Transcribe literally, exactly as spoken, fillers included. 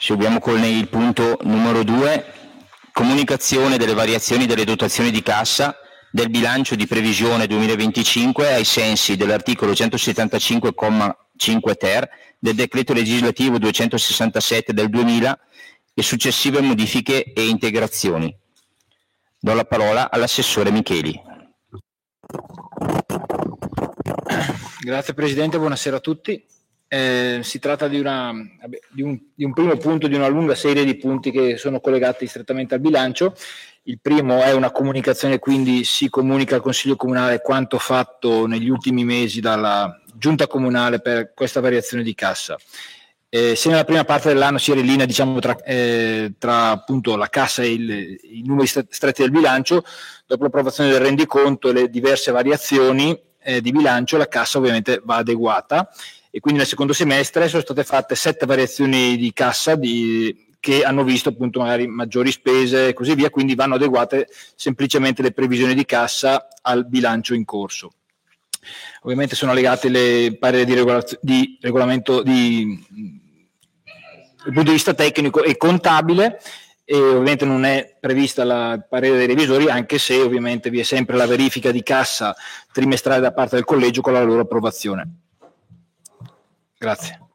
Seguiamo con il punto numero due, comunicazione delle variazioni delle dotazioni di cassa del bilancio di previsione duemilaventicinque ai sensi dell'articolo centosettantacinque comma cinque ter del decreto legislativo duecentosessantasette del duemila e successive modifiche e integrazioni. Do la parola all'assessore Micheli. Grazie Presidente, buonasera a tutti. Eh, si tratta di, una, di, un, di un primo punto di una lunga serie di punti che sono collegati strettamente al bilancio. Il primo è una comunicazione, quindi si comunica al Consiglio Comunale quanto fatto negli ultimi mesi dalla Giunta Comunale per questa variazione di cassa. Eh, se nella prima parte dell'anno si era in linea, diciamo, tra, eh, tra appunto la cassa e il, i numeri stretti del bilancio, dopo l'approvazione del rendiconto e le diverse variazioni eh, di bilancio, la cassa ovviamente va adeguata. E quindi nel secondo semestre sono state fatte sette variazioni di cassa di, che hanno visto appunto magari maggiori spese e così via, quindi vanno adeguate semplicemente le previsioni di cassa al bilancio in corso. Ovviamente sono legate le pareri di, regolaz- di regolamento di, dal punto di vista tecnico e contabile, e ovviamente non è prevista la parere dei revisori, anche se ovviamente vi è sempre la verifica di cassa trimestrale da parte del collegio con la loro approvazione. Grazie.